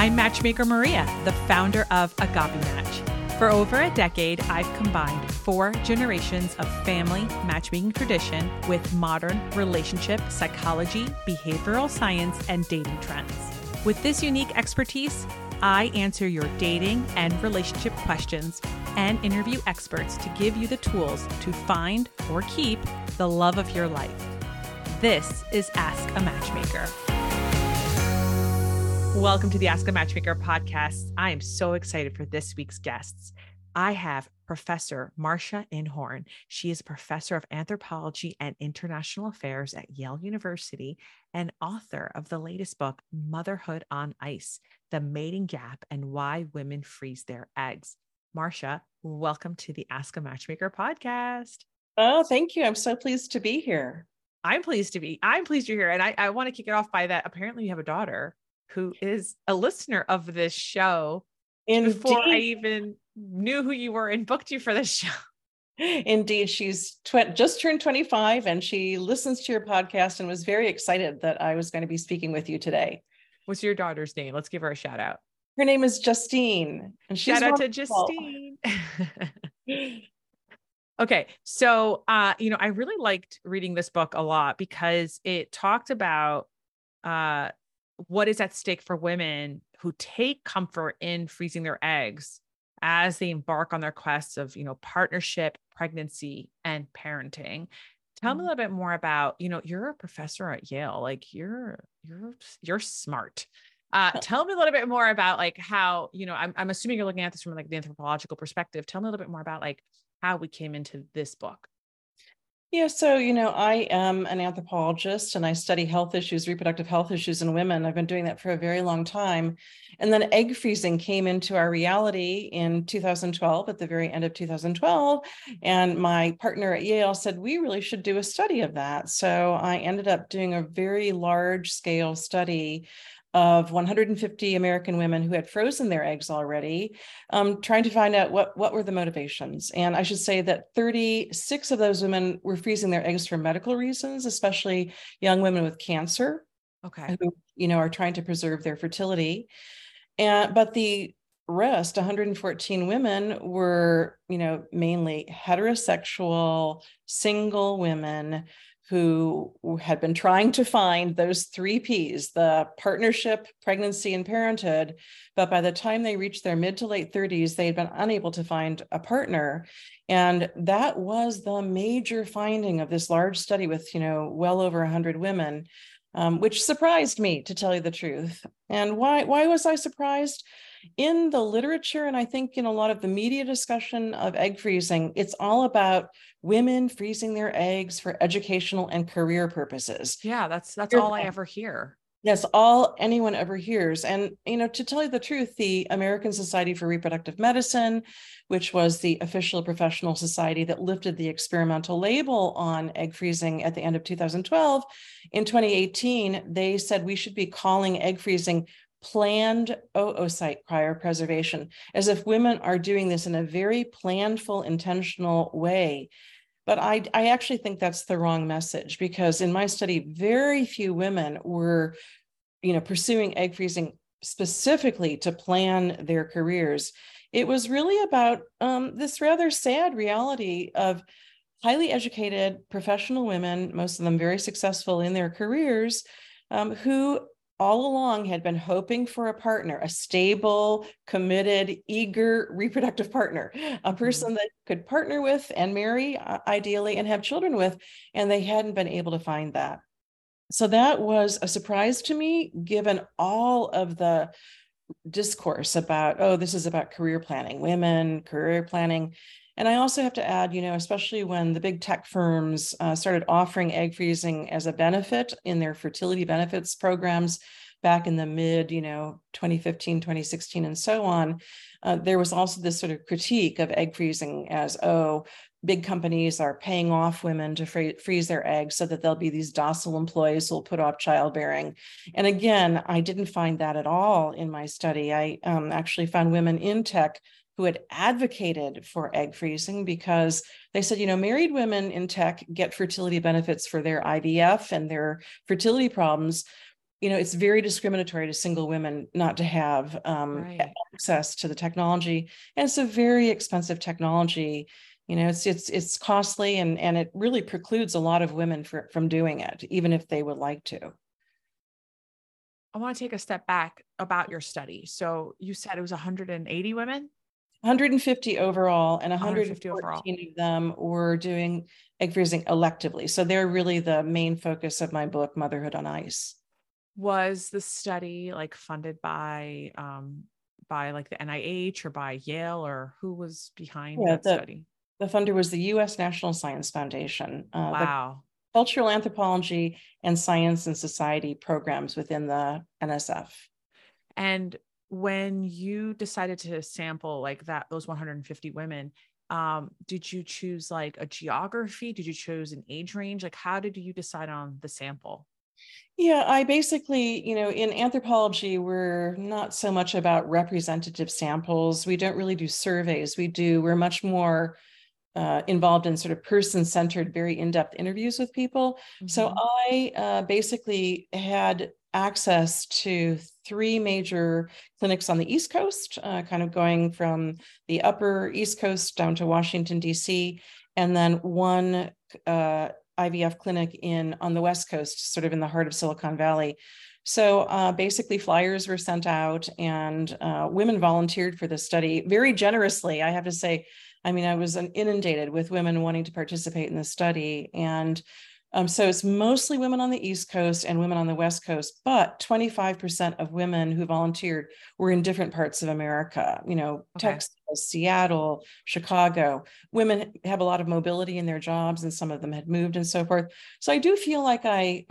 I'm Matchmaker Maria, the founder of Agape Match. For over a decade, I've combined 4 generations of family matchmaking tradition with modern relationship psychology, behavioral science, and dating trends. With this unique expertise, I answer your dating and relationship questions and interview experts to give you the tools to find or keep the love of your life. This is Ask a Matchmaker. Welcome to the Ask a Matchmaker podcast. I am so excited for this week's guests. I have Professor Marsha Inhorn. She is a professor of anthropology and international affairs at Yale University and author of the latest book, Motherhood on Ice: The Mating Gap and Why Women Freeze Their Eggs. Marsha, welcome to the Ask a Matchmaker podcast. Oh, thank you. I'm so pleased to be here. I'm pleased you're here. And I want to kick it off by that. Apparently you have a daughter who is a listener of this show. Indeed. Before I even knew who you were and booked you for this show. Indeed. She's just turned 25 and she listens to your podcast and was very excited that I was going to be speaking with you today. What's your daughter's name? Let's give her a shout out. Her name is Justine. And she's shout out to Justine. Okay. So, I really liked reading this book a lot because it talked about what is at stake for women who take comfort in freezing their eggs as they embark on their quests of, partnership, pregnancy, and parenting. Tell me a little bit more about, you're a professor at Yale, like you're smart. Tell me a little bit more about like how, I'm assuming you're looking at this from like the anthropological perspective. Tell me a little bit more about like how we came into this book. Yeah, so, I am an anthropologist and I study health issues, reproductive health issues in women. I've been doing that for a very long time. And then egg freezing came into our reality in 2012, at the very end of 2012. And my partner at Yale said, we really should do a study of that. So I ended up doing a very large scale study of 150 American women who had frozen their eggs already, trying to find out what were the motivations. And I should say that 36 of those women were freezing their eggs for medical reasons, especially young women with cancer, who are trying to preserve their fertility. But the rest, 114 women, were mainly heterosexual, single women who had been trying to find those 3 Ps, the partnership, pregnancy, and parenthood. But by the time they reached their mid to late 30s, they had been unable to find a partner. And that was the major finding of this large study with, well over 100 women, which surprised me, to tell you the truth. And why was I surprised? In the literature, and I think in a lot of the media discussion of egg freezing, it's all about women freezing their eggs for educational and career purposes. Yeah, that's all I ever hear. That's all anyone ever hears. And, to tell you the truth, the American Society for Reproductive Medicine, which was the official professional society that lifted the experimental label on egg freezing at the end of 2012, in 2018, they said we should be calling egg freezing planned oocyte cryopreservation, as if women are doing this in a very planful, intentional way. But I actually think that's the wrong message, because in my study, very few women were, pursuing egg freezing specifically to plan their careers. It was really about this rather sad reality of highly educated professional women, most of them very successful in their careers, who all along had been hoping for a partner, a stable, committed, eager reproductive partner, a person that could partner with and marry ideally and have children with, and they hadn't been able to find that. So that was a surprise to me, given all of the discourse about, this is about career planning, women, career planning. And I also have to add, especially when the big tech firms started offering egg freezing as a benefit in their fertility benefits programs back in the mid, 2015, 2016, and so on, there was also this sort of critique of egg freezing as, big companies are paying off women to freeze their eggs so that there'll be these docile employees who will put off childbearing. And again, I didn't find that at all in my study. I actually found women in tech who had advocated for egg freezing because they said, married women in tech get fertility benefits for their IVF and their fertility problems, it's very discriminatory to single women not to have Right. access to the technology. And it's a very expensive technology. It's costly, and it really precludes a lot of women from doing it, even if they would like to. I want to take a step back about your study. So you said it was 180 women? 150 overall, and 150 overall. 114 of them were doing egg freezing electively. So they're really the main focus of my book, Motherhood on Ice. Was the study like funded by like the NIH or by Yale, or who was behind Yeah, that study? the funder was the U.S. National Science Foundation. The Wow. cultural anthropology and science and society programs within the NSF. And when you decided to sample like that, those 150 women, did you choose like a geography? Did you choose an age range? Like, how did you decide on the sample? Yeah, I basically, in anthropology, we're not so much about representative samples. We don't really do surveys. We're much more involved in sort of person-centered, very in-depth interviews with people. So Mm-hmm. I basically had access to 3 major clinics on the East Coast, kind of going from the upper East Coast down to Washington, D.C., and then one IVF clinic on the West Coast, sort of in the heart of Silicon Valley. So basically flyers were sent out, and women volunteered for the study very generously, I have to say. I mean, I was inundated with women wanting to participate in the study. And so it's mostly women on the East Coast and women on the West Coast, but 25% of women who volunteered were in different parts of America, Okay. Texas, Seattle, Chicago. Women have a lot of mobility in their jobs, and some of them had moved and so forth. So I do feel like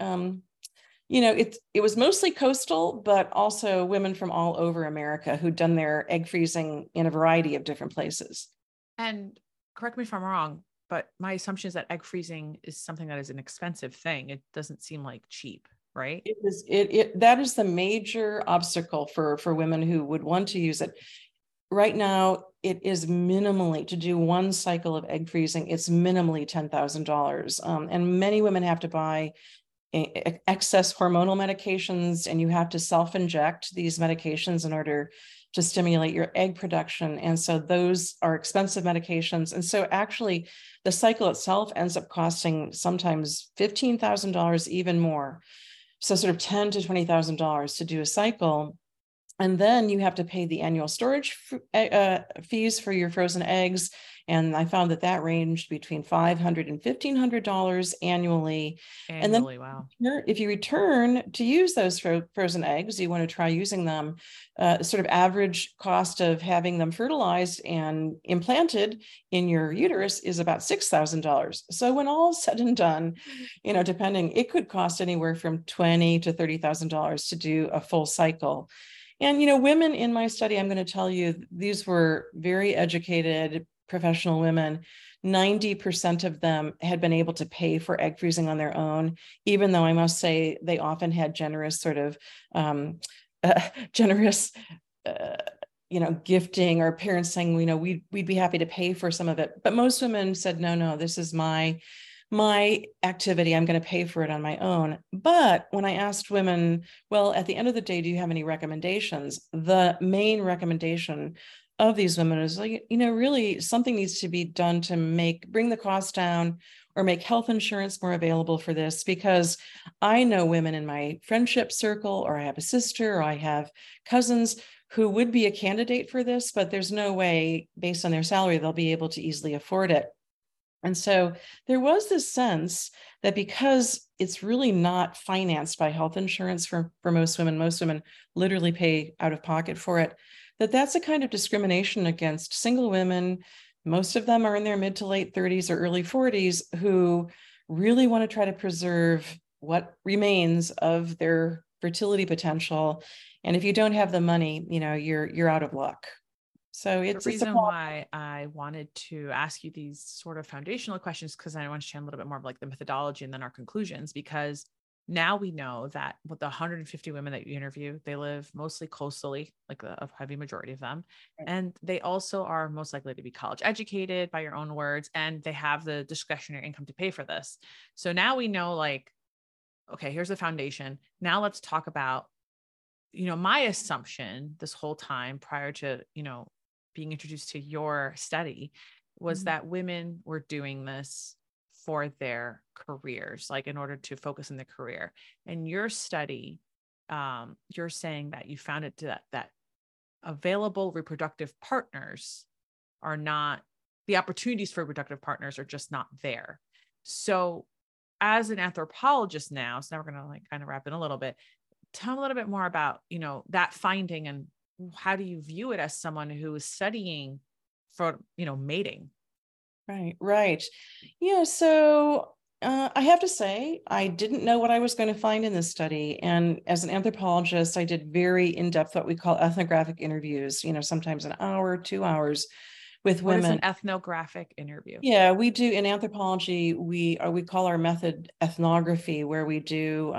it was mostly coastal, but also women from all over America who'd done their egg freezing in a variety of different places. And correct me if I'm wrong, but my assumption is that egg freezing is something that is an expensive thing. It doesn't seem like cheap, right? That is the major obstacle for women who would want to use it. Right now, it is minimally, to do one cycle of egg freezing, it's minimally $10,000. And many women have to buy excess hormonal medications, and you have to self-inject these medications in order to stimulate your egg production. And so those are expensive medications. And so actually the cycle itself ends up costing sometimes $15,000, even more. So sort of $10,000 to $20,000 to do a cycle. And then you have to pay the annual storage fees for your frozen eggs. And I found that ranged between $500 and $1,500 annually. And then Annually. Wow. if you return to use those frozen eggs, you want to try using them, sort of average cost of having them fertilized and implanted in your uterus is about $6,000. So when all's said and done, depending, it could cost anywhere from $20,000 to $30,000 to do a full cycle. And, women in my study, I'm going to tell you, these were very educated professional women. 90% of them had been able to pay for egg freezing on their own, even though I must say they often had generous sort of generous, gifting, or parents saying, we'd be happy to pay for some of it. But most women said, no, this is my activity. I'm going to pay for it on my own. But when I asked women, well, at the end of the day, do you have any recommendations? The main recommendation of these women is like, really something needs to be done to bring the cost down, or make health insurance more available for this, because I know women in my friendship circle, or I have a sister, or I have cousins who would be a candidate for this, but there's no way based on their salary, they'll be able to easily afford it. And so there was this sense that because it's really not financed by health insurance for most women literally pay out of pocket for it, that's a kind of discrimination against single women. Most of them are in their mid to late 30s or early 40s who really want to try to preserve what remains of their fertility potential. And if you don't have the money, you're out of luck. So The it's a reason problem. why I wanted to ask you these sort of foundational questions, because I want to share a little bit more of like the methodology and then our conclusions, because now we know that with the 150 women that you interview, they live mostly coastally, like a heavy majority of them. And they also are most likely to be college educated, by your own words, and they have the discretionary income to pay for this. So now we know, like, okay, here's the foundation. Now let's talk about, my assumption this whole time prior to, being introduced to your study was that women were doing this for their careers, like in order to focus in their career. And your study, you're saying that you found it that available reproductive partners are not, the opportunities for reproductive partners are just not there. So as an anthropologist now, so now we're going to like kind of wrap in a little bit, tell me a little bit more about, that finding, and how do you view it as someone who is studying for, mating? Right. Yeah. So I have to say, I didn't know what I was going to find in this study. And as an anthropologist, I did very in-depth, what we call ethnographic interviews, sometimes an hour, 2 hours with women. What is an ethnographic interview? Yeah, we do in anthropology. We call our method ethnography, where we do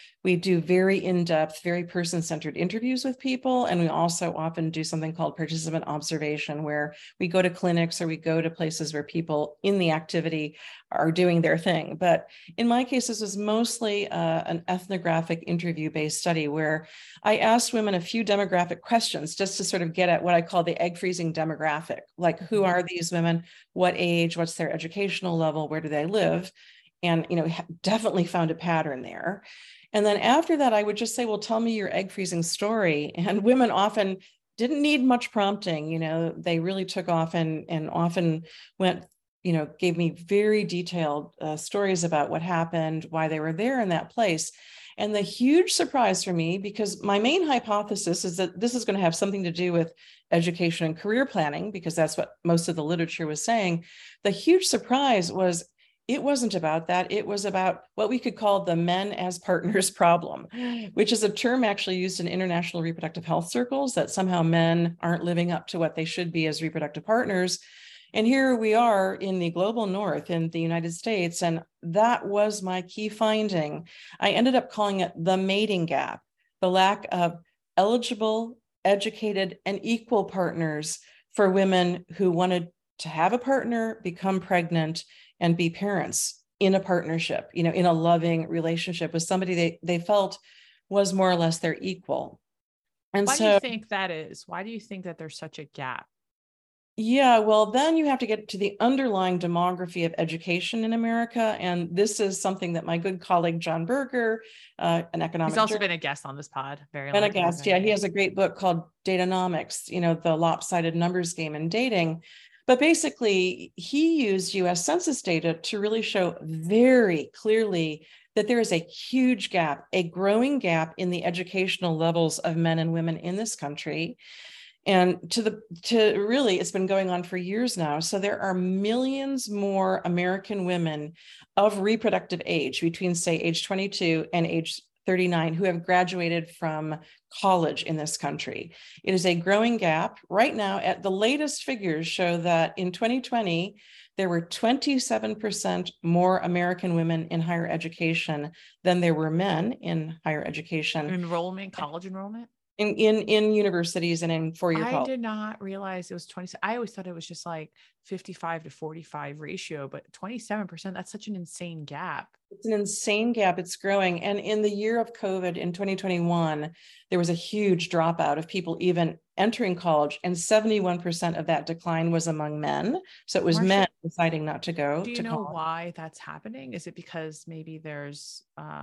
very in-depth, very person-centered interviews with people, and we also often do something called participant observation, where we go to clinics or we go to places where people in the activity are doing their thing. But in my case, this was mostly an ethnographic interview-based study where I asked women a few demographic questions just to sort of get at what I call the egg freezing demographic, like who are these women, what age, what's their educational level, where do they live? And, definitely found a pattern there. And then after that, I would just say, well, tell me your egg freezing story. And women often didn't need much prompting. They really took off and often went, gave me very detailed stories about what happened, why they were there in that place. And the huge surprise for me, because my main hypothesis is that this is going to have something to do with education and career planning, because that's what most of the literature was saying. The huge surprise was it wasn't about that. It was about what we could call the men as partners problem, which is a term actually used in international reproductive health circles, that somehow men aren't living up to what they should be as reproductive partners. And here we are in the global north in the United States, and that was my key finding. I ended up calling it the mating gap, the lack of eligible, educated, and equal partners for women who wanted to have a partner, become pregnant, and be parents in a partnership, in a loving relationship with somebody they felt was more or less their equal. And why do you think that is? Why do you think that there's such a gap? Yeah, well, then you have to get to the underlying demography of education in America. And this is something that my good colleague, John Berger, an economic. He's also been a guest on this pod. Been a guest. Yeah, he has a great book called Datanomics, the lopsided numbers game in dating. But basically, he used US Census data to really show very clearly that there is a huge gap, a growing gap in the educational levels of men and women in this country. And to really, it's been going on for years now. So there are millions more American women of reproductive age between, say, age 22 and age 39 who have graduated from college in this country. It is a growing gap. Right now, at the latest figures show that in 2020, there were 27% more American women in higher education than there were men in higher education. Enrollment, college enrollment? In universities and in four-year college. I did not realize it was 20. I always thought it was just like 55 to 45 ratio, but 27%, that's such an insane gap. It's an insane gap. It's growing. And in the year of COVID in 2021, there was a huge dropout of people even entering college, and 71% of that decline was among men. So it was men deciding not to go to college. Do you know why that's happening? Is it because maybe there's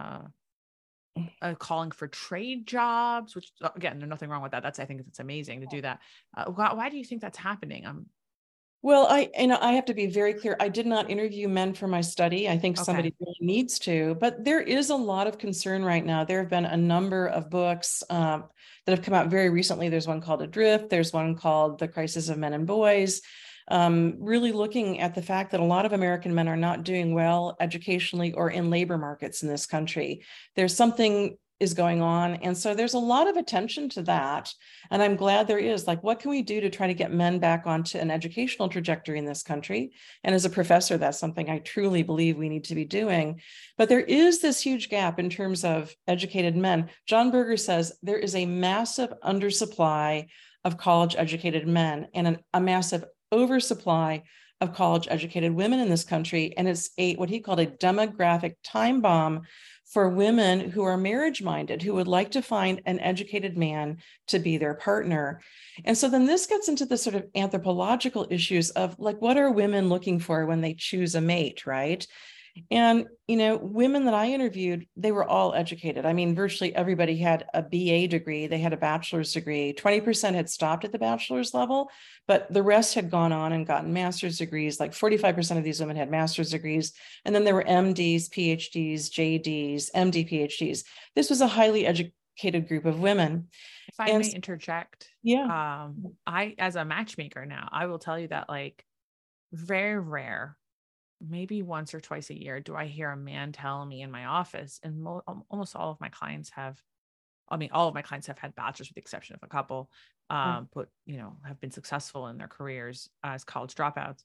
calling for trade jobs, which again, there's nothing wrong with that. I think it's amazing to do that. Why do you think that's happening? Well, I have to be very clear. I did not interview men for my study. I think somebody really needs to, but there is a lot of concern right now. There have been a number of books that have come out very recently. There's one called Adrift. There's one called The Crisis of Men and Boys. Really looking at the fact that a lot of American men are not doing well educationally or in labor markets in this country. There's something is going on. And so there's a lot of attention to that. And I'm glad there is. Like, what can we do to try to get men back onto an educational trajectory in this country? And as a professor, that's something I truly believe we need to be doing. But there is this huge gap in terms of educated men. John Berger says there is a massive undersupply of college educated men and a massive oversupply of college educated women in this country. And it's what he called a demographic time bomb for women who are marriage minded, who would like to find an educated man to be their partner. And so then this gets into the sort of anthropological issues of like, what are women looking for when they choose a mate, right? And, women that I interviewed, they were all educated. I mean, virtually everybody had a BA degree. They had a bachelor's degree. 20% had stopped at the bachelor's level, but the rest had gone on and gotten master's degrees. Like 45% of these women had master's degrees. And then there were MDs, PhDs, JDs, MD, PhDs. This was a highly educated group of women. If I may interject, yeah. I, as a matchmaker now, I will tell you that like very rare, maybe once or twice a year, do I hear a man tell me in my office, and almost all of my clients have, all of my clients have had bachelors with the exception of a couple, but, have been successful in their careers as college dropouts.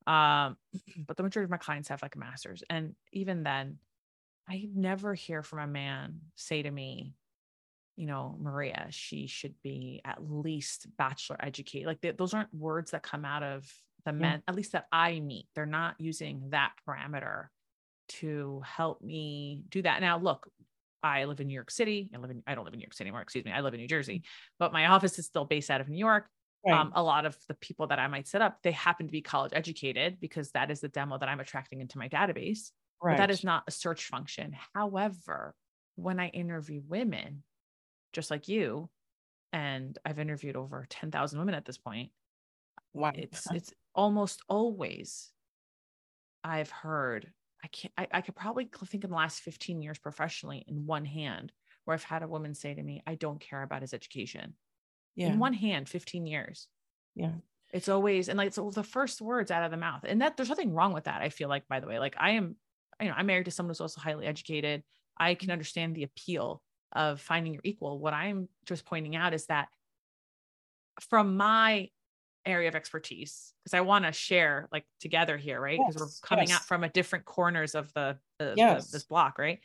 But the majority of my clients have like a master's. And even then, I never hear from a man say to me, Maria, she should be at least bachelor educated. Like those aren't words that come out of the men, at least that I meet. They're not using that parameter to help me do that. Now, look, I live in New York City. I don't live in New York City anymore. Excuse me. I live in New Jersey, but my office is still based out of New York. Right. A lot of the people that I might set up, they happen to be college educated because that is the demo that I'm attracting into my database. Right. But that is not a search function. However, when I interview women, just like you, and I've interviewed over 10,000 women at this point. Wow. It's almost always I've heard, I could probably think in the last 15 years professionally in one hand, where I've had a woman say to me, I don't care about his education. Yeah. In one hand, 15 years. Yeah. It's always, and like, so the first words out of the mouth, and that there's nothing wrong with that. I feel like, by the way, like I'm married to someone who's also highly educated. I can understand the appeal of finding your equal. What I'm just pointing out is that from my area of expertise, because I want to share like together here, right? Because we're coming out from a different corners of this block, right?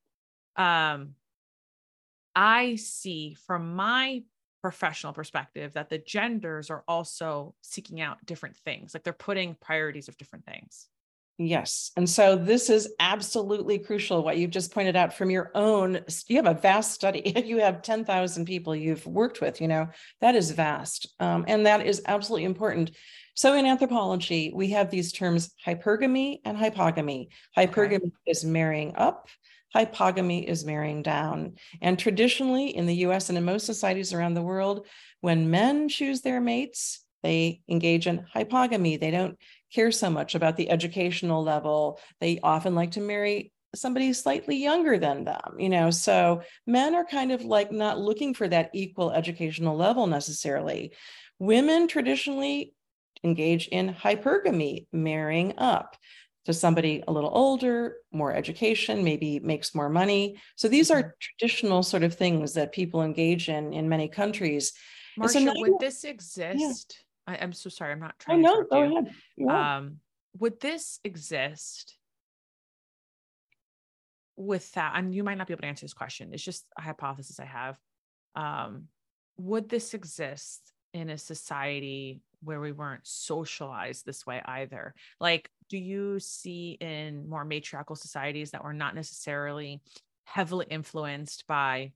I see from my professional perspective that the genders are also seeking out different things. Like they're putting priorities of different things. Yes. And so this is absolutely crucial. What you've just pointed out from your own, you have a vast study. You have 10,000 people you've worked with, that is vast. And that is absolutely important. So in anthropology, we have these terms hypergamy and hypogamy. Hypergamy is marrying up. Hypogamy is marrying down. And traditionally in the US and in most societies around the world, when men choose their mates, they engage in hypogamy. They don't care so much about the educational level. They often like to marry somebody slightly younger than them, so men are kind of like not looking for that equal educational level necessarily. Women traditionally engage in hypergamy, marrying up to somebody a little older, more education, maybe makes more money. So these are traditional sort of things that people engage in many countries. Marcia, so would this exist? Yeah. I'm so sorry. I'm not trying to interrupt you. Yeah. Would this exist with that? And you might not be able to answer this question. It's just a hypothesis I have. Would this exist in a society where we weren't socialized this way either? Like, do you see in more matriarchal societies that were not necessarily heavily influenced by,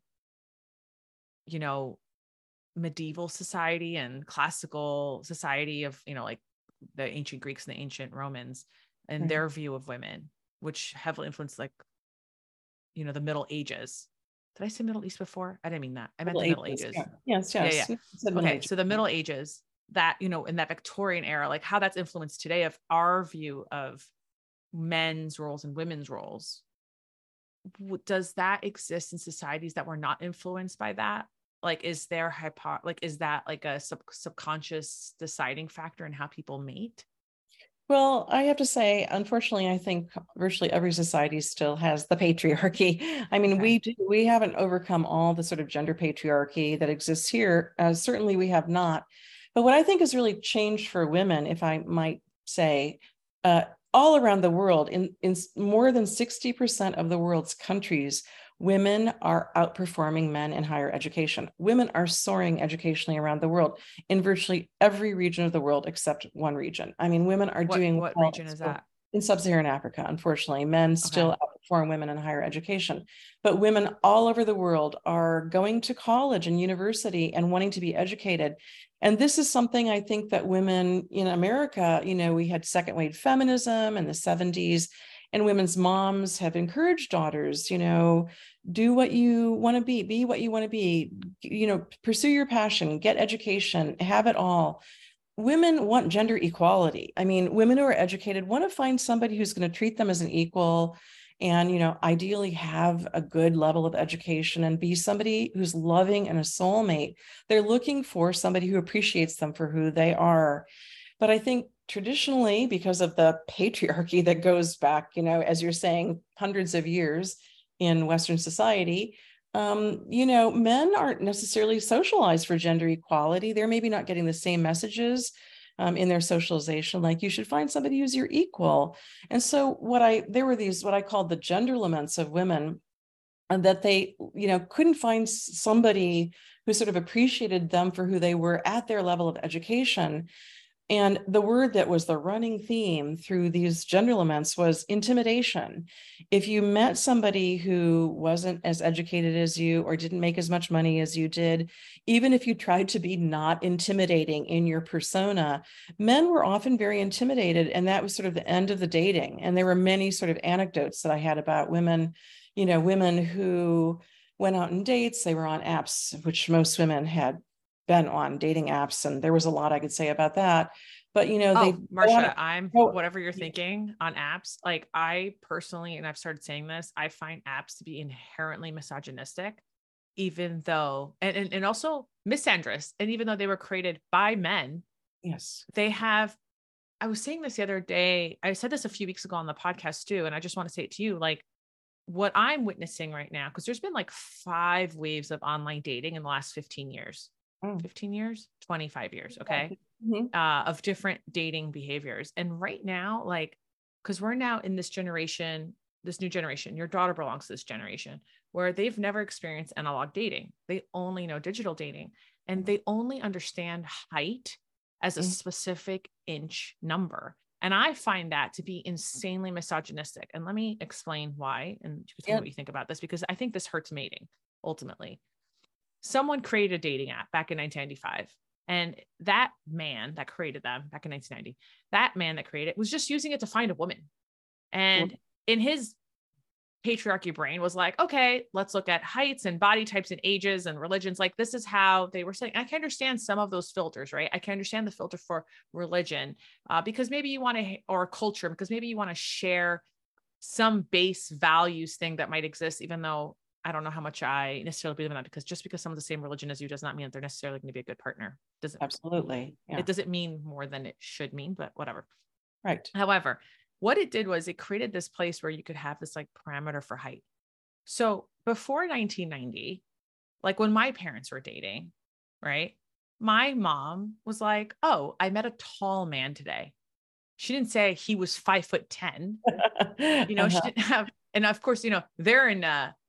medieval society and classical society of, like the ancient Greeks and the ancient Romans and their view of women, which heavily influenced like, the Middle Ages. Did I say Middle East before? I didn't mean that. I meant the Middle Ages. Yeah. Yes. Yeah. Okay. So the Middle Ages, that, in that Victorian era, like how that's influenced today of our view of men's roles and women's roles. Does that exist in societies that were not influenced by that? Like, is there is that like a subconscious deciding factor in how people mate? Well, I have to say, unfortunately, I think virtually every society still has the patriarchy. I mean, we haven't overcome all the sort of gender patriarchy that exists here. Certainly we have not. But what I think has really changed for women, if I might say, all around the world, in more than 60% of the world's countries, Women are outperforming men in higher education. Women are soaring educationally around the world in virtually every region of the world except one region. I mean, women are doing What well region is that? in sub-Saharan Africa. Unfortunately, men Okay. still outperform women in higher education, but women all over the world are going to college and university and wanting to be educated. And this is something I think that women in America, we had second wave feminism in the 70s, and women's moms have encouraged daughters, do what you want to be what you want to be, pursue your passion, get education, have it all. Women want gender equality. I mean, women who are educated want to find somebody who's going to treat them as an equal and, ideally have a good level of education and be somebody who's loving and a soulmate. They're looking for somebody who appreciates them for who they are. But I think traditionally, because of the patriarchy that goes back, as you're saying, hundreds of years in Western society, men aren't necessarily socialized for gender equality. They're maybe not getting the same messages in their socialization, like you should find somebody who's your equal. And so there were these, what I called the gender laments of women, and that they, couldn't find somebody who sort of appreciated them for who they were at their level of education. And the word that was the running theme through these gender laments was intimidation. If you met somebody who wasn't as educated as you or didn't make as much money as you did, even if you tried to be not intimidating in your persona, men were often very intimidated. And that was sort of the end of the dating. And there were many sort of anecdotes that I had about women, women who went out on dates, they were on apps, which most women had been on dating apps, and there was a lot I could say about that. But Marsha, I'm whatever you're thinking on apps. Like I personally, and I've started saying this, I find apps to be inherently misogynistic, even though and also misandrous. And even though they were created by men, yes, they have. I was saying this the other day. I said this a few weeks ago on the podcast too, and I just want to say it to you, like what I'm witnessing right now, because there's been like 5 waves of online dating in the last 15 years. 15 years, 25 years. Okay. Of different dating behaviors. And right now, like, cause we're now in this generation, this new generation, your daughter belongs to this generation where they've never experienced analog dating. They only know digital dating, and they only understand height as a specific inch number. And I find that to be insanely misogynistic. And let me explain why. And you can tell me what you think about this, because I think this hurts mating ultimately. Someone created a dating app back in 1995. And that man that created them back in 1990, that man that created it was just using it to find a woman. And in his patriarchy brain was like, okay, let's look at heights and body types and ages and religions. Like this is how they were saying. I can understand some of those filters, right? I can understand the filter for religion because maybe you want to, or culture, because maybe you want to share some base values thing that might exist, even though I don't know how much I necessarily believe in that, because just because someone's the same religion as you does not mean that they're necessarily going to be a good partner. Absolutely. Yeah. It doesn't mean more than it should mean, but whatever. Right. However, what it did was it created this place where you could have this like parameter for height. So before 1990, like when my parents were dating, right? My mom was like, oh, I met a tall man today. She didn't say he was 5'10". She didn't have, and of course, they're in,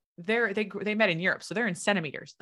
they met in Europe, so they're in centimeters.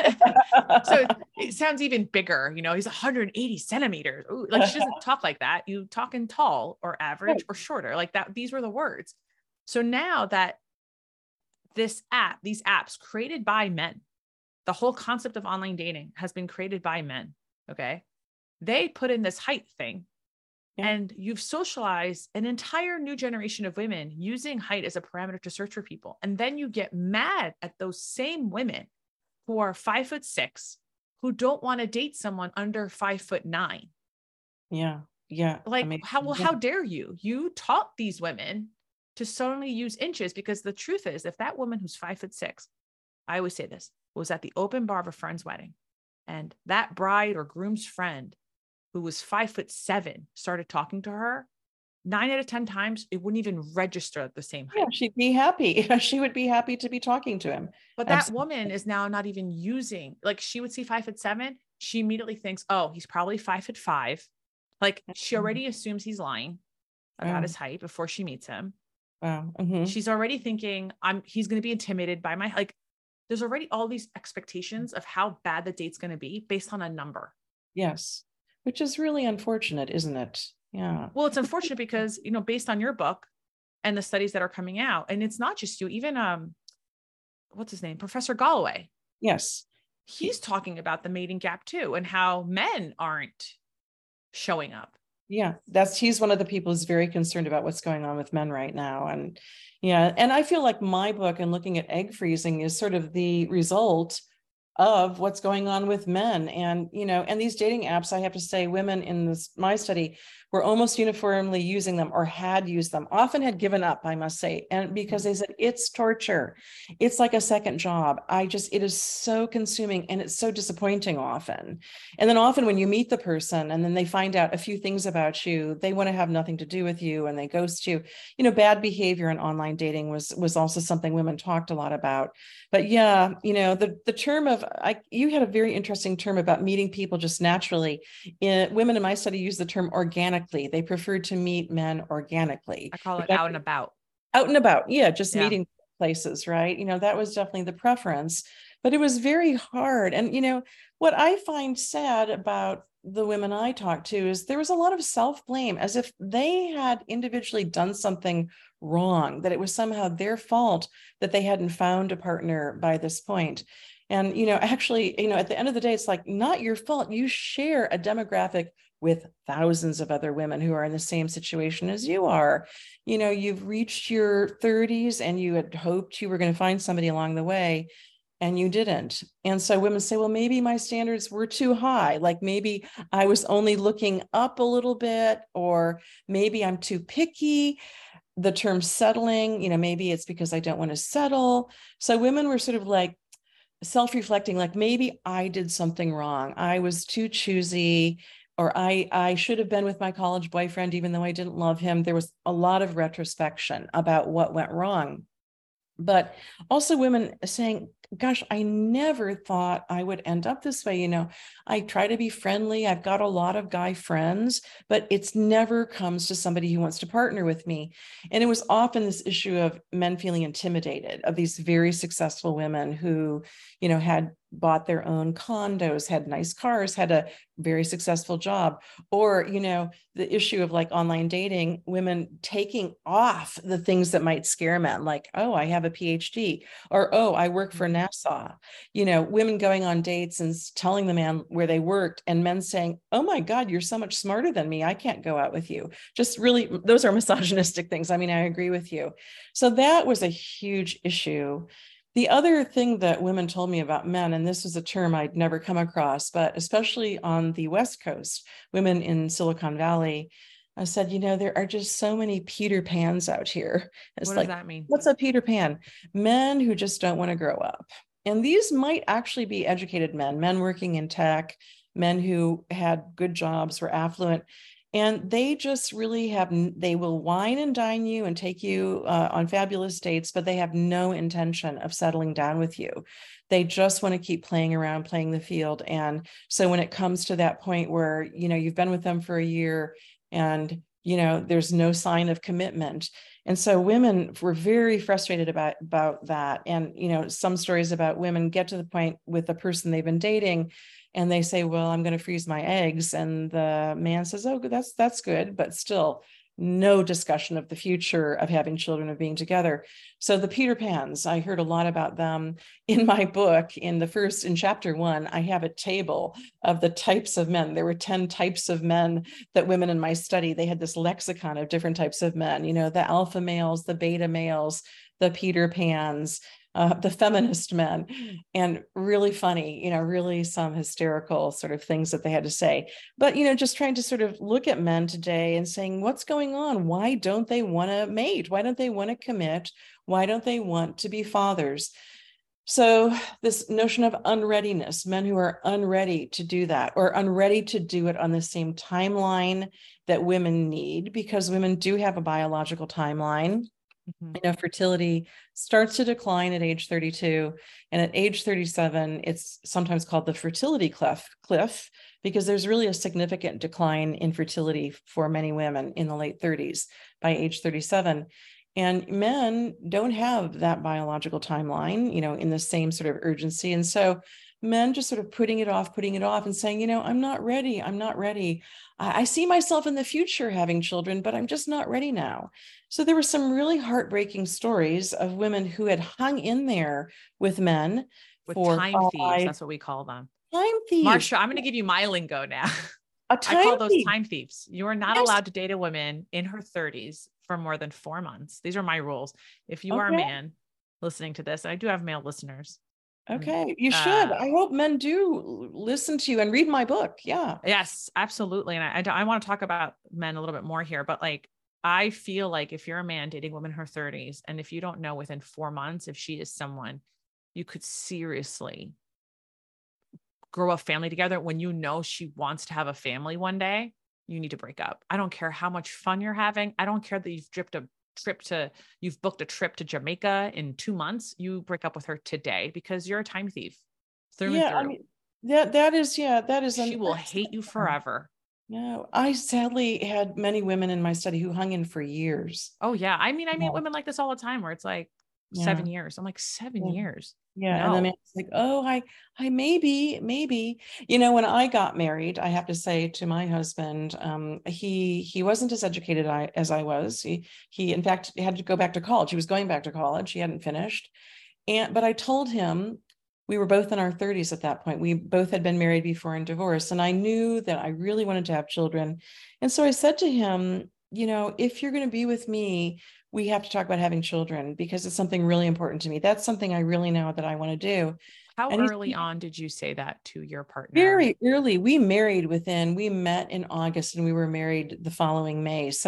So it sounds even bigger. He's 180 centimeters. Ooh, like she doesn't talk like that. You talk in tall or average or shorter, like that. These were the words. So now that these apps created by men, the whole concept of online dating has been created by men. Okay. They put in this height thing. Yeah. And you've socialized an entire new generation of women using height as a parameter to search for people. And then you get mad at those same women who are 5'6", who don't want to date someone under 5'9". Yeah. Yeah. Like how dare you? You taught these women to suddenly use inches, because the truth is, if that woman who's 5'6", I always say this, was at the open bar of a friend's wedding, and that bride or groom's friend who was 5'7" started talking to her, 9 out of 10 times, it wouldn't even register at the same height. Yeah, she'd be happy. She would be happy to be talking to him. But that woman is now not even using, like she would see 5'7". She immediately thinks, oh, he's probably 5'5". Like she already assumes he's lying about his height before she meets him. Wow. She's already thinking he's going to be intimidated by my, like, there's already all these expectations of how bad the date's going to be based on a number. Yes. Which is really unfortunate, isn't it? Yeah. Well, it's unfortunate because, based on your book and the studies that are coming out, and it's not just you, even, what's his name? Professor Galloway. Yes. He's talking about the mating gap too, and how men aren't showing up. Yeah, he's one of the people who's very concerned about what's going on with men right now. And yeah, and I feel like my book and looking at egg freezing is sort of the result of what's going on with men. And, and these dating apps, I have to say, women in my study were almost uniformly using them, or had used them, often had given up, I must say. And because they said, it's torture. It's like a second job. It is so consuming, and it's so disappointing often. And then often when you meet the person and then they find out a few things about you, they want to have nothing to do with you and they ghost you. Bad behavior in online dating was also something women talked a lot about. But yeah, the term of, you had a very interesting term about meeting people just naturally. Women in my study use the term organically. They preferred to meet men organically. I call it out and about. Out and about. Yeah. Just meeting places, right? That was definitely the preference, but it was very hard. And, what I find sad about the women I talked to is there was a lot of self-blame, as if they had individually done something wrong, that it was somehow their fault that they hadn't found a partner by this point. And, actually, at the end of the day, it's like, not your fault. You share a demographic with thousands of other women who are in the same situation as you are. You've reached your 30s and you had hoped you were going to find somebody along the way, and you didn't. And so women say, well, maybe my standards were too high. Like maybe I was only looking up a little bit, or maybe I'm too picky. The term settling, maybe it's because I don't want to settle. So women were sort of like self-reflecting, like maybe I did something wrong. I was too choosy, or I should have been with my college boyfriend, even though I didn't love him. There was a lot of retrospection about what went wrong. But also women saying, gosh, I never thought I would end up this way. I try to be friendly. I've got a lot of guy friends, but it's never comes to somebody who wants to partner with me. And it was often this issue of men feeling intimidated, of these very successful women who, had bought their own condos, had nice cars, had a very successful job. Or, the issue of like online dating, women taking off the things that might scare men, like, oh, I have a PhD, or, oh, I work for NASA. Women going on dates and telling the man where they worked, and men saying, oh my God, you're so much smarter than me. I can't go out with you. Just really, those are misogynistic things. I mean, I agree with you. So that was a huge issue. The other thing that women told me about men, and this was a term I'd never come across, but especially on the West Coast, women in Silicon Valley, I said, there are just so many Peter Pans out here. It's what like, does that mean? What's a Peter Pan? Men who just don't want to grow up. And these might actually be educated men working in tech, men who had good jobs, were affluent. And they just really they will wine and dine you and take you on fabulous dates, but they have no intention of settling down with you. They just want to keep playing around, playing the field. And so when it comes to that point where, you've been with them for a year and, there's no sign of commitment. And so women were very frustrated about that. And, some stories about women get to the point with the person they've been dating, and they say, well, I'm going to freeze my eggs. And the man says, oh, that's good. But still no discussion of the future of having children, of being together. So the Peter Pans, I heard a lot about them in my book. In chapter 1, I have a table of the types of men. There were 10 types of men that women in my study, they had this lexicon of different types of men, the alpha males, the beta males, the Peter Pans, the feminist men, and really funny, really some hysterical sort of things that they had to say. But, just trying to sort of look at men today and saying, what's going on? Why don't they want to mate? Why don't they want to commit? Why don't they want to be fathers? So this notion of unreadiness, men who are unready to do that, or unready to do it on the same timeline that women need, because women do have a biological timeline. Fertility starts to decline at age 32. And at age 37, it's sometimes called the fertility cliff, because there's really a significant decline in fertility for many women in the late 30s by age 37. And men don't have that biological timeline, in the same sort of urgency. And so men just sort of putting it off and saying, I'm not ready. I'm not ready. I see myself in the future having children, but I'm just not ready now. So there were some really heartbreaking stories of women who had hung in there with men With for time thieves. 5 That's what we call them. time thieves. Marsha, I'm going to give you my lingo now. A I time call those thief. time thieves. You are not Yes. allowed to date a woman in her 30s for more than 4 months. These are my rules. If you are a Okay. man listening to this, I do have male listeners. Okay, you should. I hope men do listen to you and read my book. Yeah. Yes, absolutely. And I want to talk about men a little bit more here, but like, I feel like if you're a man dating a woman in her 30s, and if you don't know within 4 months if she is someone you could seriously grow a family together, when you know she wants to have a family one day, you need to break up. I don't care how much fun you're having. I don't care that you've booked a trip to Jamaica in 2 months. You break up with her today because you're a time thief through and Yeah, through. I mean, that is She will hate you forever. No, I sadly had many women in my study who hung in for years. Oh yeah. I mean, I meet Yeah. women like this all the time where it's like Yeah. 7 years. I'm like, 7 Yeah. years. Yeah. No. And then it's like, oh, I maybe, when I got married, I have to say to my husband, he wasn't as educated as I was. He in fact had to go back to college. He was going back to college. He hadn't finished. But I told him, we were both in our 30s at that point. We both had been married before and divorced. And I knew that I really wanted to have children. And so I said to him, if you're going to be with me, we have to talk about having children because it's something really important to me. That's something I really know that I want to do. How And early on did you say that to your partner? very early. We met in August and we were married the following May. So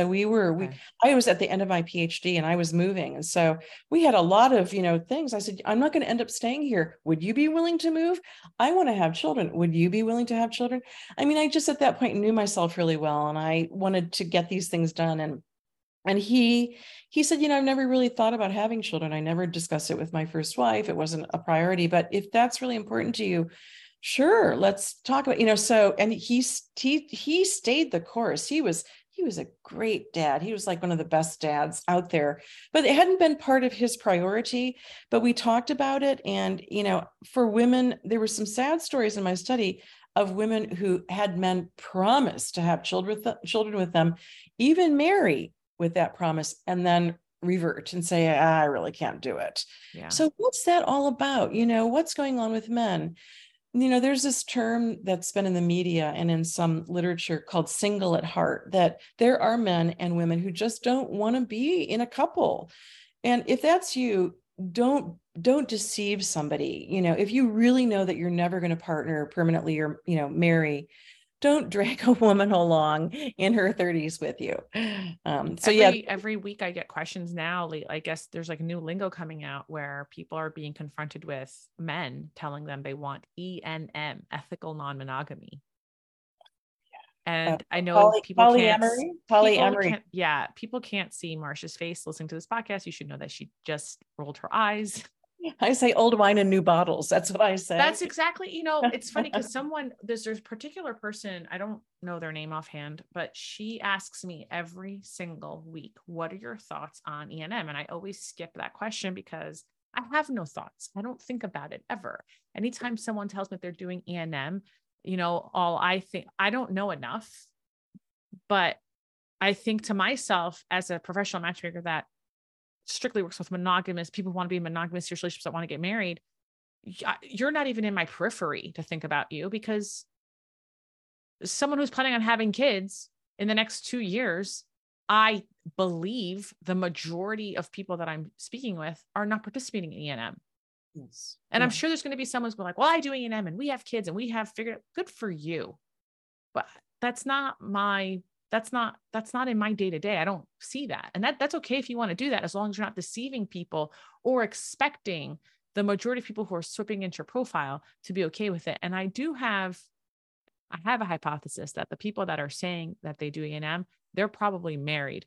I was at the end of my PhD and I was moving. And so we had a lot of, things. I said, I'm not going to end up staying here. Would you be willing to move? I want to have children. Would you be willing to have children? I mean, I just at that point knew myself really well and I wanted to get these things done. And he said, I've never really thought about having children. I never discussed it with my first wife. It wasn't a priority, but if that's really important to you, sure, let's talk about, so, and he stayed the course. He was a great dad. He was like one of the best dads out there, but it hadn't been part of his priority, but we talked about it. And, for women, there were some sad stories in my study of women who had men promise to have children with them, even marry with that promise, and then revert and say, I really can't do it. Yeah. So what's that all about? What's going on with men? There's this term that's been in the media and in some literature called single at heart, that there are men and women who just don't want to be in a couple. And if that's you, don't deceive somebody. If you really know that you're never going to partner permanently or, marry, don't drag a woman along in her 30s with you. Every week I get questions now. I guess there's like a new lingo coming out where people are being confronted with men telling them they want ENM, ethical non-monogamy. And I know polyamory. People can't see Marsha's face listening to this podcast. You should know that she just rolled her eyes. I say old wine in new bottles. That's what I say. That's exactly, it's funny because there's a particular person, I don't know their name offhand, but she asks me every single week, what are your thoughts on ENM? And I always skip that question because I have no thoughts. I don't think about it ever. Anytime someone tells me they're doing ENM, I don't know enough, but I think to myself as a professional matchmaker that strictly works with monogamous people, want to be in monogamous relationships that want to get married, you're not even in my periphery to think about you, because someone who's planning on having kids in the next 2 years, I believe the majority of people that I'm speaking with are not participating in ENM. Yes. And I'm sure there's going to be someone who's like, well, I do ENM and we have kids and we have figured it. Good for you. But that's not in my day-to-day. I don't see that. And that's okay if you want to do that, as long as you're not deceiving people or expecting the majority of people who are slipping into your profile to be okay with it. And I have a hypothesis that the people that are saying that they do ENM, they're probably married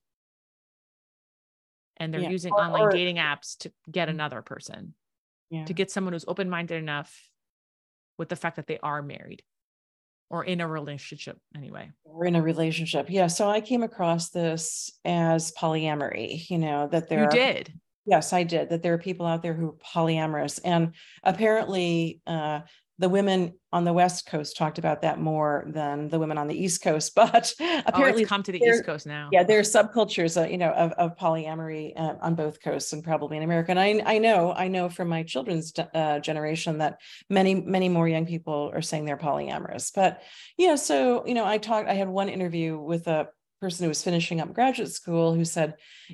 and they're using online dating apps to get another person, to get someone who's open-minded enough with the fact that they are married. or in a relationship anyway. Or in a relationship. Yeah. So I came across this as polyamory, that there You are, did. yes, I did, that there are people out there who are polyamorous. And apparently the women on the West Coast talked about that more than the women on the East Coast, but apparently it's come to the East Coast now. Yeah, there are subcultures, of polyamory on both coasts and probably in America. And I know from my children's generation that many, many more young people are saying they're polyamorous. But yeah, so I had one interview with a person who was finishing up graduate school who said,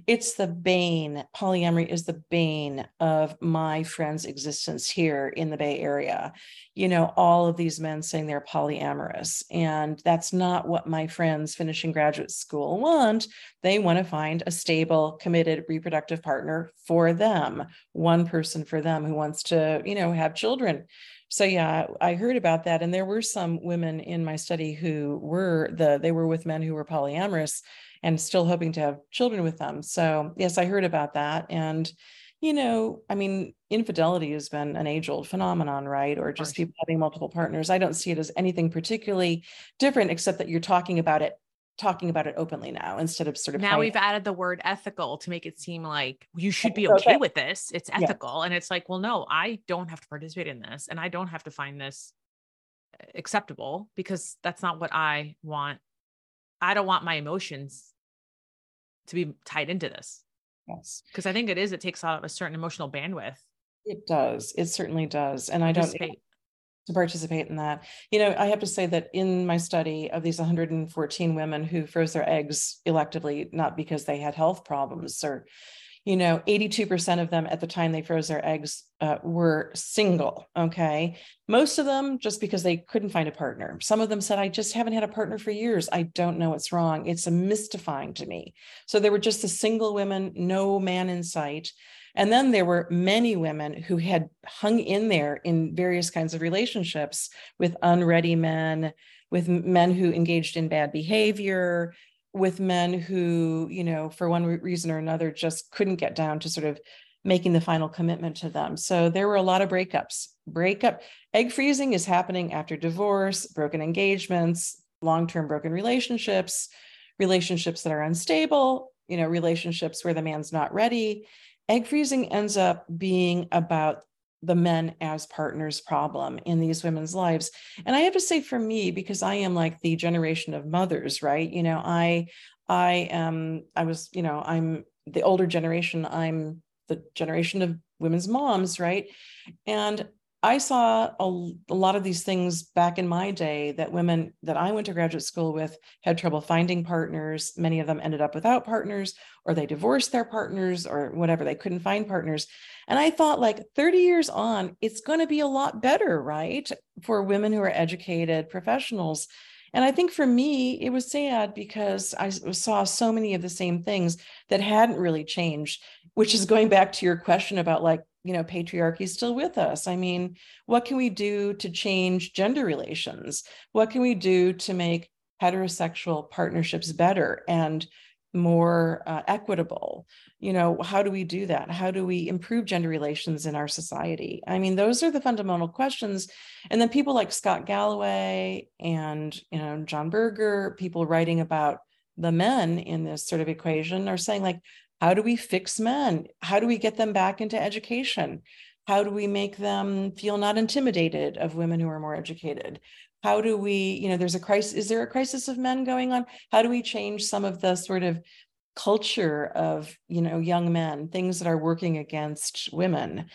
polyamory is the bane of my friend's existence here in the Bay Area. All of these men saying they're polyamorous. And that's not what my friends finishing graduate school want. They want to find a stable, committed reproductive partner for them, one person for them who wants to, have children. So yeah, I heard about that. And there were some women in my study who they were with men who were polyamorous and still hoping to have children with them. So yes, I heard about that. And, infidelity has been an age-old phenomenon, right? Or just people having multiple partners. I don't see it as anything particularly different, except that you're talking about it openly now instead of sort of now we've added the word ethical to make it seem like you should be okay with this. It's ethical. And it's like, well, no, I don't have to participate in this and I don't have to find this acceptable because that's not what I want. I don't want my emotions to be tied into this. Yes. Because I think it takes out a certain emotional bandwidth. It does. It certainly does. And I don't to participate in that. I have to say that in my study of these 114 women who froze their eggs electively, not because they had health problems or, 82% of them at the time they froze their eggs were single. Okay. Most of them just because they couldn't find a partner. Some of them said, I just haven't had a partner for years. I don't know what's wrong. It's mystifying to me. So there were just the single women, no man in sight. And then there were many women who had hung in there in various kinds of relationships with unready men, with men who engaged in bad behavior, with men who, for one reason or another, just couldn't get down to sort of making the final commitment to them. So there were a lot of breakups. Egg freezing is happening after divorce, broken engagements, long-term broken relationships that are unstable, relationships where the man's not ready. Egg freezing ends up being about the men as partners problem in these women's lives. And I have to say for me, because I am like the generation of mothers, right? I'm the older generation. I'm the generation of women's moms, right? And I saw a lot of these things back in my day that women that I went to graduate school with had trouble finding partners. Many of them ended up without partners, or they divorced their partners or whatever. They couldn't find partners. And I thought, like 30 years on, it's going to be a lot better, right? For women who are educated professionals. And I think for me, it was sad because I saw so many of the same things that hadn't really changed, which is going back to your question about patriarchy is still with us. I mean, what can we do to change gender relations? What can we do to make heterosexual partnerships better and more equitable? How do we do that? How do we improve gender relations in our society? I mean, those are the fundamental questions. And then people like Scott Galloway and, John Berger, people writing about the men in this sort of equation are saying, like, how do we fix men? How do we get them back into education? How do we make them feel not intimidated of women who are more educated? How do we, there's a crisis, is there a crisis of men going on? How do we change some of the sort of culture of, young men, things that are working against women?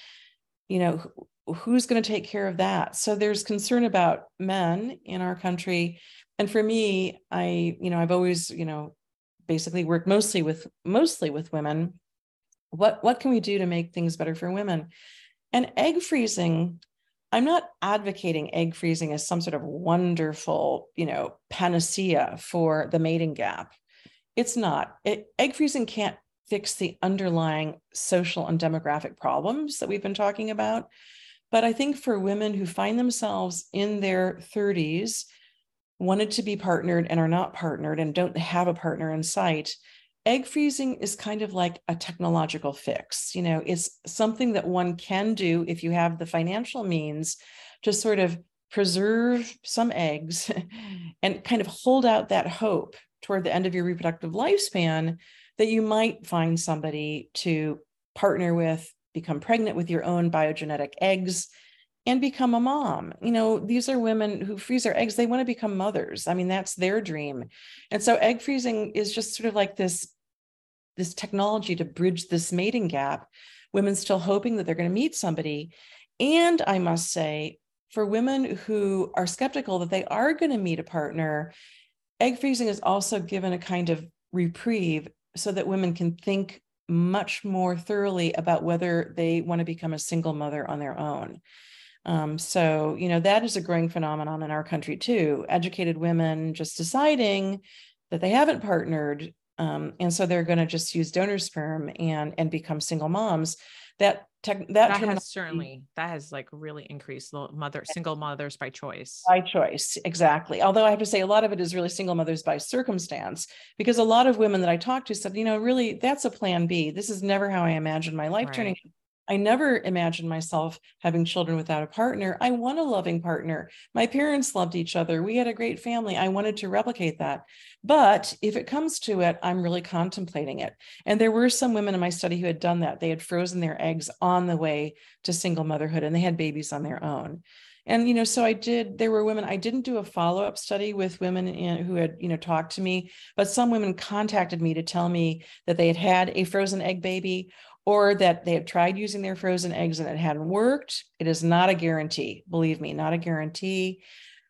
Who's going to take care of that? So there's concern about men in our country. And for me, I've always, basically worked mostly with women. What can we do to make things better for women? And egg freezing, I'm not advocating egg freezing as some sort of wonderful, panacea for the mating gap. It's not. Egg freezing can't fix the underlying social and demographic problems that we've been talking about. But I think for women who find themselves in their 30s, wanted to be partnered and are not partnered and don't have a partner in sight, egg freezing is kind of like a technological fix. It's something that one can do if you have the financial means to sort of preserve some eggs and kind of hold out that hope toward the end of your reproductive lifespan that you might find somebody to partner with, become pregnant with your own biogenetic eggs, and become a mom. These are women who freeze their eggs. They want to become mothers. I mean, that's their dream. And so egg freezing is just sort of like this technology to bridge this mating gap, women still hoping that they're going to meet somebody. And I must say, for women who are skeptical that they are going to meet a partner, egg freezing is also given a kind of reprieve so that women can think much more thoroughly about whether they want to become a single mother on their own. So, that is a growing phenomenon in our country too. Educated women just deciding that they haven't partnered, and so they're going to just use donor sperm and become single moms. That has like really increased single mothers by choice. By choice, exactly. Although I have to say a lot of it is really single mothers by circumstance, because a lot of women that I talked to said, really, that's a plan B. This is never how I imagined my life turning. I never imagined myself having children without a partner. I want a loving partner. My parents loved each other. We had a great family. I wanted to replicate that. But if it comes to it, I'm really contemplating it. And there were some women in my study who had done that. They had frozen their eggs on the way to single motherhood, and they had babies on their own. And, so there were women, I didn't do a follow-up study with women who had, talked to me, but some women contacted me to tell me that they had had a frozen egg baby, or that they had tried using their frozen eggs and it hadn't worked. It is not a guarantee, believe me, not a guarantee.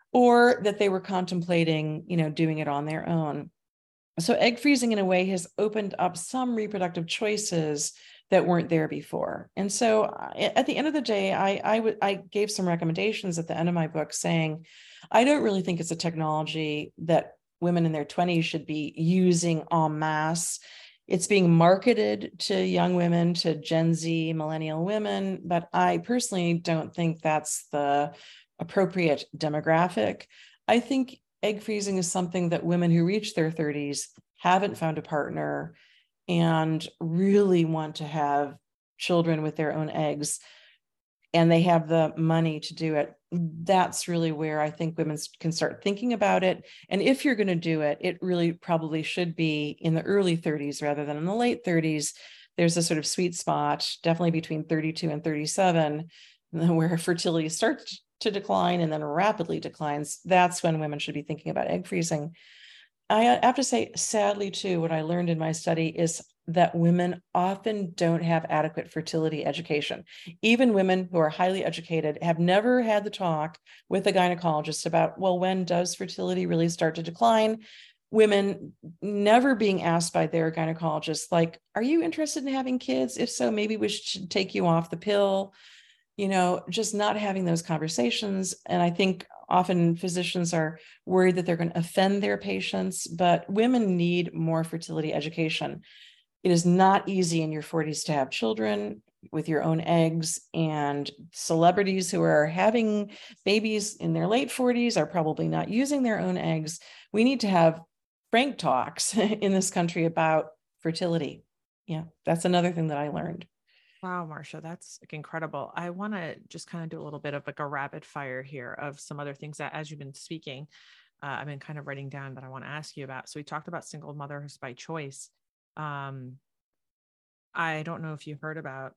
Or that they were contemplating, doing it on their own. So egg freezing in a way has opened up some reproductive choices that weren't there before. And so at the end of the day, I gave some recommendations at the end of my book saying, I don't really think it's a technology that women in their 20s should be using en masse. It's being marketed to young women, to Gen Z, millennial women, but I personally don't think that's the appropriate demographic. I think egg freezing is something that women who reach their 30s, haven't found a partner, and really want to have children with their own eggs, and they have the money to do it. That's really where I think women can start thinking about it. And if you're going to do it, it really probably should be in the early 30s rather than in the late 30s. There's a sort of sweet spot, definitely between 32 and 37, where fertility starts to decline and then rapidly declines. That's when women should be thinking about egg freezing. I have to say, sadly, too, what I learned in my study is that women often don't have adequate fertility education. Even women who are highly educated have never had the talk with a gynecologist about, well, when does fertility really start to decline? Women never being asked by their gynecologist, like, are you interested in having kids? If so, maybe we should take you off the pill. Just not having those conversations. And I think often physicians are worried that they're going to offend their patients, but women need more fertility education. It is not easy in your 40s to have children with your own eggs, and celebrities who are having babies in their late 40s are probably not using their own eggs. We need to have frank talks in this country about fertility. Yeah, that's another thing that I learned. Wow, Marcia, that's incredible. I want to just kind of do a little bit of like a rapid fire here of some other things that, as you've been speaking, I've been kind of writing down that I want to ask you about. So we talked about single mothers by choice. I don't know if you heard about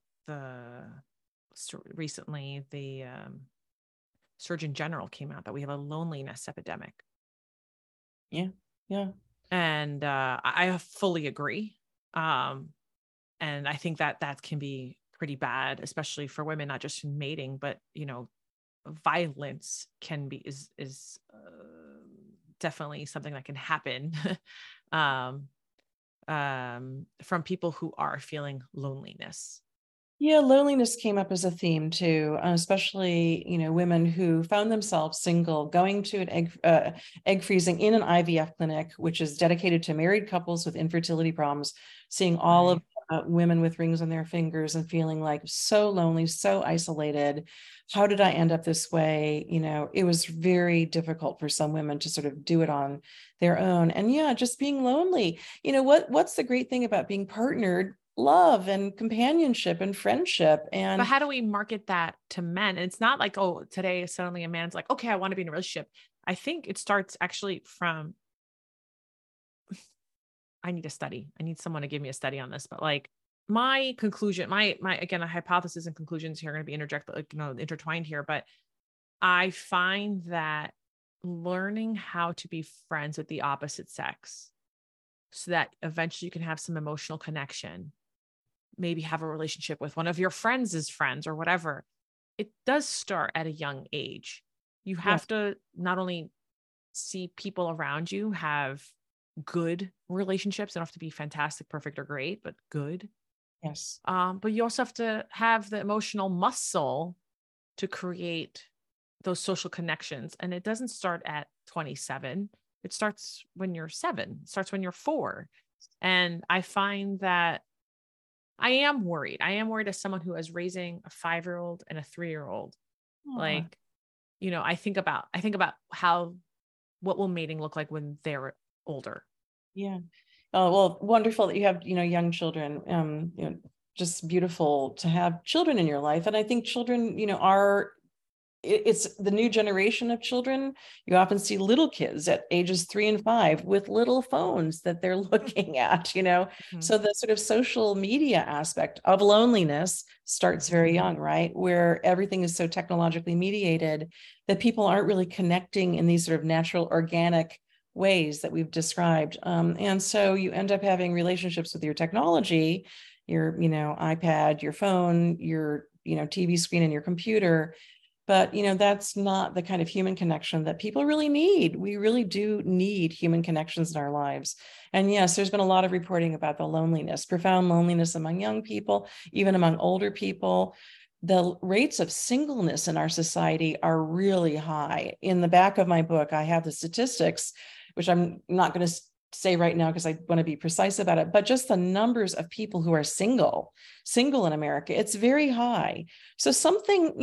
recently the Surgeon General came out that we have a loneliness epidemic. Yeah. And I fully agree. And I think that can be pretty bad, especially for women, not just in mating, but, violence is definitely something that can happen from people who are feeling loneliness. Yeah, loneliness came up as a theme too, especially, women who found themselves single, going to an egg freezing in an IVF clinic, which is dedicated to married couples with infertility problems, seeing all of women with rings on their fingers and feeling like so lonely, so isolated. How did I end up this way? It was very difficult for some women to sort of do it on their own. And yeah, just being lonely. What's the great thing about being partnered? love and companionship and friendship. But And how do we market that to men? And it's not like, oh, today suddenly a man's like, okay, I want to be in a relationship. I think it starts actually from, I need a study. I need someone to give me a study on this, but like my conclusion, again, a hypothesis and conclusions here are going to be intertwined here, but I find that learning how to be friends with the opposite sex so that eventually you can have some emotional connection, maybe have a relationship with one of your friends' friends or whatever. It does start at a young age. You yeah, have to not only see people around you have good relationships. They don't have to be fantastic, perfect, or great, but good. yes. But you also have to have the emotional muscle to create those social connections. And it doesn't start at 27. It starts when you're 7, it starts when you're 4. And I find that I am worried. I am worried as someone who is raising a 5-year-old and a 3-year-old. Aw, Like, I think about how, what will mating look like when they're older. yeah. Oh, well, wonderful that you have, young children. Just beautiful to have children in your life. And I think children, it's the new generation of children. You often see little kids at ages 3 and 5 with little phones that they're looking at. Mhm. So the sort of social media aspect of loneliness starts very young, right? Where everything is so technologically mediated that people aren't really connecting in these sort of natural, organic ways that we've described. And so you end up having relationships with your technology, your, iPad, your phone, your, TV screen and your computer. But, that's not the kind of human connection that people really need. We really do need human connections in our lives. And yes, there's been a lot of reporting about the loneliness, profound loneliness among young people, even among older people. The rates of singleness in our society are really high. In the back of my book, I have the statistics, which I'm not going to say right now because I want to be precise about it, but just the numbers of people who are single in America, it's very high. So something,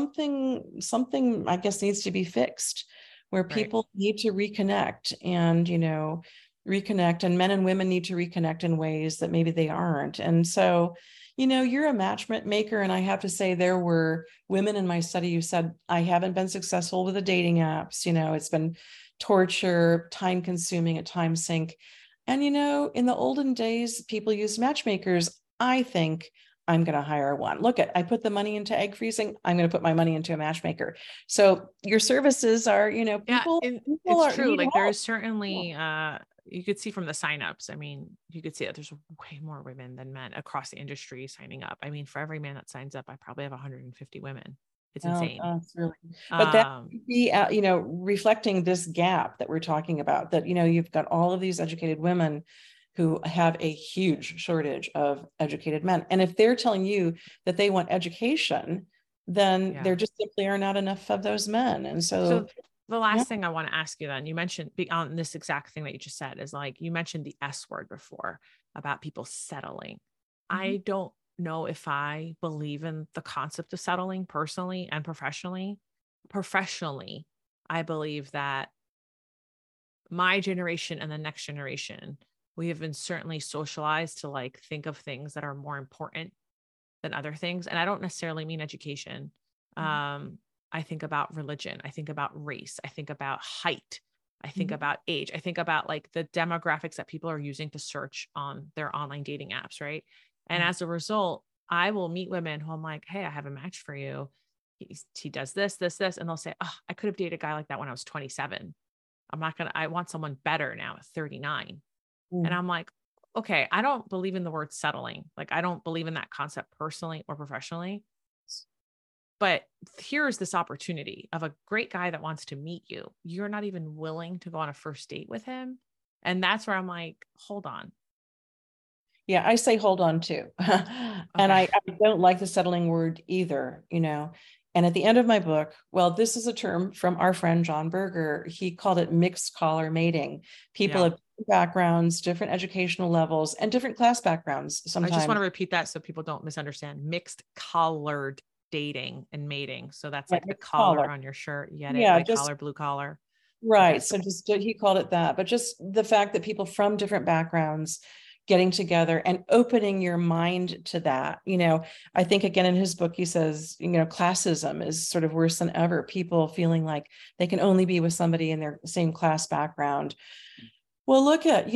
something I guess needs to be fixed, where Right. people need to reconnect and, reconnect, and men and women need to reconnect in ways that maybe they aren't. And so, you're a matchmaker. And I have to say, there were women in my study who said, I haven't been successful with the dating apps. It's been torture, time consuming, a time sink. And, in the olden days, people used matchmakers. I think I'm going to hire one. Look, I put the money into egg freezing. I'm going to put my money into a matchmaker. So your services are, Yeah, people it's are true. need Like there help. is certainly, you could see from the signups. I mean, you could see that there's way more women than men across the industry signing up. I mean, for every man that signs up, I probably have 150 women. It's insane. It's really, but that Um, could be, reflecting this gap that we're talking about, that, you've got all of these educated women who have a huge shortage of educated men. And if they're telling you that they want education, then yeah. there just simply are not enough of those men. And so, So the yeah. last thing I want to ask you then, you mentioned on this exact thing that you just said is like, you mentioned the S word before about people settling. Mhm. I don't know if I believe in the concept of settling personally and professionally. Professionally, I believe that my generation and the next generation, we have been certainly socialized to like think of things that are more important than other things. And I don't necessarily mean education. Mhm. Um, I think about religion. I think about race. I think about height. I think Mhm. about age. I think about like the demographics that people are using to search on their online dating apps. Right. And Yeah. as a result, I will meet women who I'm like, hey, I have a match for you. He does this, this, this. And they'll say, oh, I could have dated a guy like that when I was 27. I want someone better now at 39. And Mm. I'm like, okay, I don't believe in the word settling. Like, I don't believe in that concept personally or professionally. But here's this opportunity of a great guy that wants to meet you. You're not even willing to go on a first date with him. And that's where I'm like, hold on. Yeah, I say hold on too. And Okay. I don't like the settling word either. And at the end of my book, well, this is a term from our friend John Berger. He called it mixed collar mating. People Yeah. of different backgrounds, different educational levels, and different class backgrounds I just want sometimes. to repeat that so people don't misunderstand. Mixed collared dating and mating. So that's Yeah, like the mixed collar collar. on your shirt. You get it? Yeah, White just collar, blue collar. Okay. right. So just he called it that, but just the fact that people from different backgrounds, getting together and opening your mind to that. I think again in his book, he says, classism is sort of worse than ever. People feeling like they can only be with somebody in their same class background. Well, look at,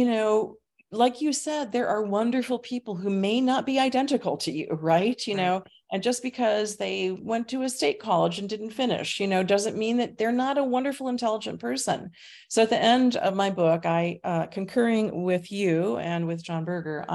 like you said, there are wonderful people who may not be identical to you, right? And just because they went to a state college and didn't finish, doesn't mean that they're not a wonderful, intelligent person. So at the end of my book, concurring with you and with John Berger,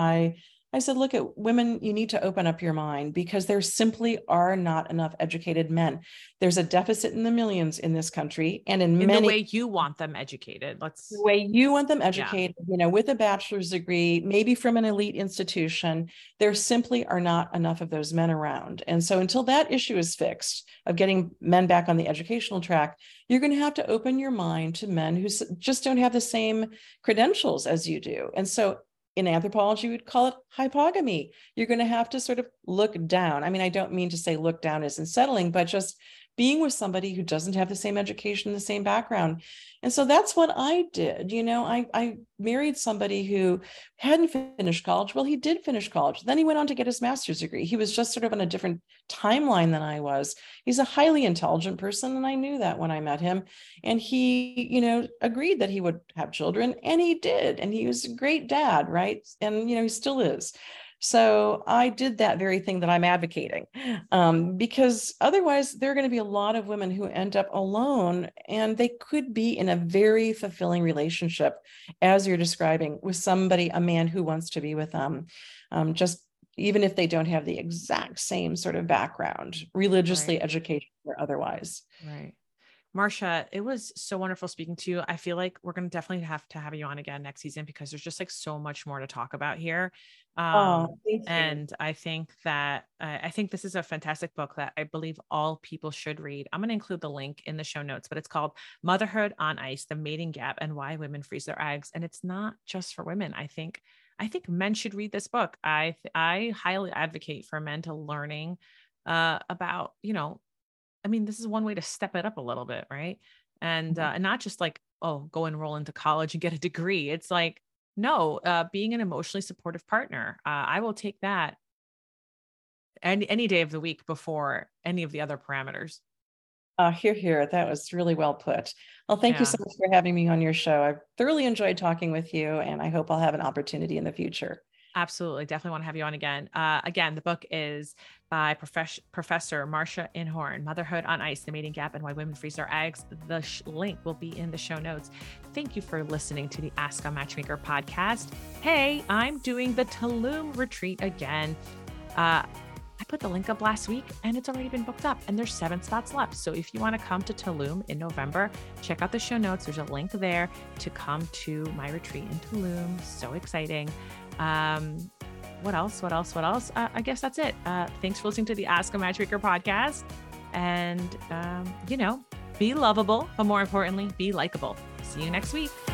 I said, look at women, you need to open up your mind because there simply are not enough educated men. There's a deficit in the millions in this country and in many the way you want them educated. The way you want them educated, with a bachelor's degree, maybe from an elite institution, there simply are not enough of those men around. And so until that issue is fixed of getting men back on the educational track, you're going to have to open your mind to men who just don't have the same credentials as you do. And so in anthropology, we'd call it hypogamy. You're going to have to sort of look down. I mean, I don't mean to say look down as in settling, but just being with somebody who doesn't have the same education, the same background. And so that's what I did. I married somebody who hadn't finished college. Well, he did finish college. Then he went on to get his master's degree. He was just sort of on a different timeline than I was. He's a highly intelligent person. And I knew that when I met him. And he, agreed that he would have children, and he did. And he was a great dad, right? And, he still is. So I did that very thing that I'm advocating, because otherwise there are going to be a lot of women who end up alone, and they could be in a very fulfilling relationship, as you're describing, with somebody, a man who wants to be with them, just even if they don't have the exact same sort of background, religiously, educational, or otherwise. Right. Marsha, it was so wonderful speaking to you. I feel like we're going to definitely have to have you on again next season because there's just like so much more to talk about here. And I think that, I think this is a fantastic book that I believe all people should read. I'm going to include the link in the show notes, but it's called Motherhood on Ice, The Mating Gap and Why Women Freeze Their Eggs. And it's not just for women. I think men should read this book. I highly advocate for men to learning, about, this is one way to step it up a little bit. Right. And not just like, go enroll into college and get a degree. It's like, no, being an emotionally supportive partner. I will take that any day of the week before any of the other parameters. Here. That was really well put. Well, thank you so much for having me on your show. I've thoroughly enjoyed talking with you, and I hope I'll have an opportunity in the future. Absolutely. Definitely want to have you on again. Again, the book is by Professor Marsha Inhorn, Motherhood on Ice, The Mating Gap and Why Women Freeze Their Eggs. The link will be in the show notes. Thank you for listening to the Ask a Matchmaker podcast. Hey, I'm doing the Tulum retreat again. I put the link up last week and it's already been booked up and there's 7 spots left. So if you want to come to Tulum in November, check out the show notes. There's a link there to come to my retreat in Tulum. So exciting. What else? I guess that's it. Thanks for listening to the Ask a Matchmaker podcast, and, be lovable, but more importantly, be likable. See you next week.